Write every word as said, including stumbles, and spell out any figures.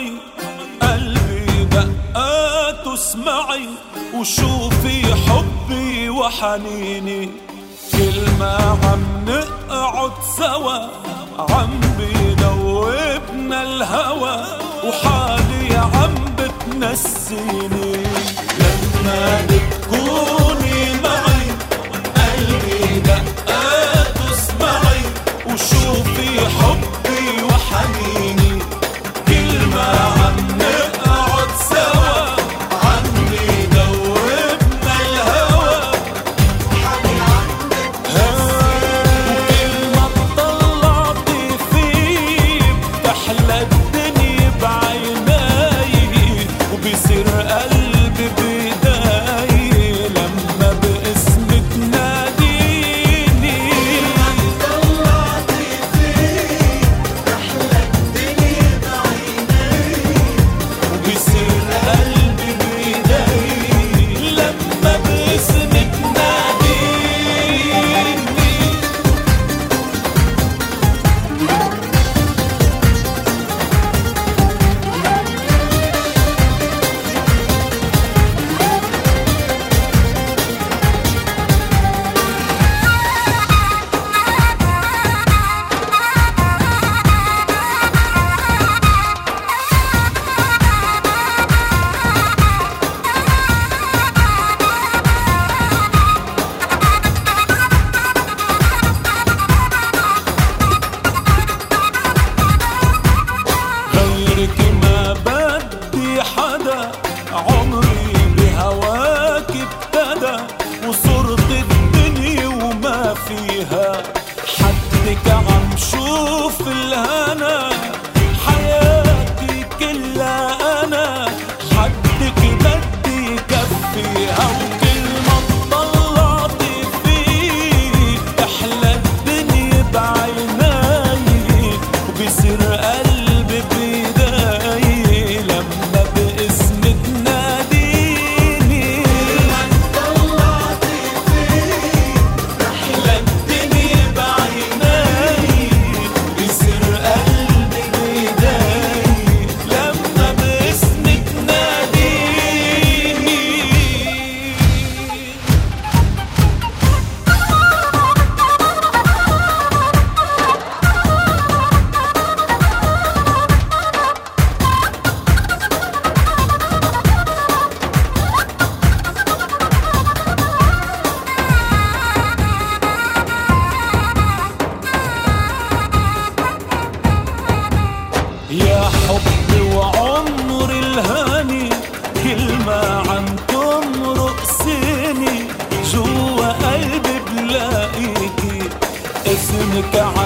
معي قلبي دقات اسمعي وشوفي حبي وحنيني، كل ما عم نقعد سوا عم بيدوبنا الهوى وحالي عم بتنسيني. لما بتكوني معي قلبي دقات اسمعي وشوفي حبي وحنيني، كل ما عم نقعد سوا عم بيدوبنا الهوى وحالي عم بتنسيني. وكل ما طلعتي فيه بتحلى الدنيا بعيناي وبيصير قلبي بداي لما باسمك ناديني. طلعتي فيه بتحلى الدنيا بعيناي وبيصير قلبي بداي لما باسمك ناديني. غيرك ما بدي حدا، عمري بهواك ابتدى وصرت الدنيا وما فيها، حدك عم شوف الهنا حياتي كلها أنا، حدك بدي كفيها. وكل ما طلعتي فيه أحلى الدنيا بعيناي وبيصير قلبي بداي لما باسمك ناديني. طلعتي فيه أحلى الدنيا بعيناي وبيصير قلبي بداي لما باسمك ناديني. يا حبي وعمري الهاني كل ما عم تمرق سني جوا قلبي بلاقيكي، اسمك